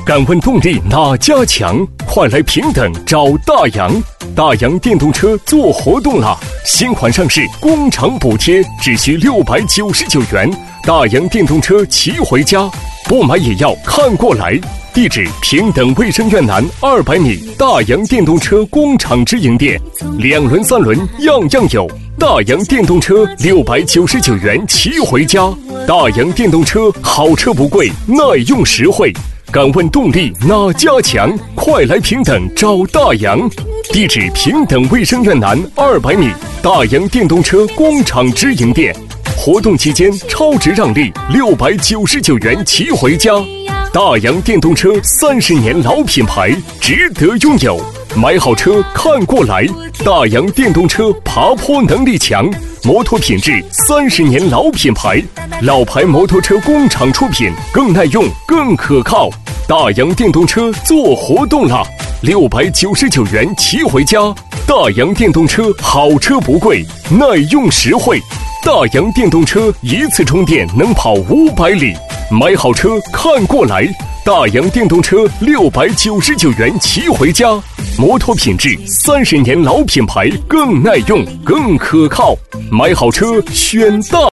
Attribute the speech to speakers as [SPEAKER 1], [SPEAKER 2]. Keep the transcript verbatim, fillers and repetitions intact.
[SPEAKER 1] 敢问动力哪家强？快来平等找大洋！大洋电动车做活动啦！新款上市，工厂补贴只需六百九十九元。大洋电动车骑回家，不买也要看过来。地址：平等卫生院南二百米大洋电动车工厂直营店，两轮三轮样样有。大洋电动车六百九十九元骑回家。大洋电动车好车不贵，耐用实惠。敢问动力哪家强？快来平等找大洋！地址：平等卫生院南二百米大洋电动车工厂直营店。活动期间超值让利，六百九十九元骑回家。大洋电动车三十年老品牌，值得拥有。买好车看过来。大洋电动车爬坡能力强，摩托品质三十年老品牌，老牌摩托车工厂出品，更耐用更可靠。大洋电动车做活动啦，六百九十九元骑回家。大洋电动车好车不贵，耐用实惠。大洋电动车一次充电能跑五百里，买好车看过来。大洋电动车六百九十九元骑回家，摩托品质三十年老品牌，更耐用更可靠。买好车选大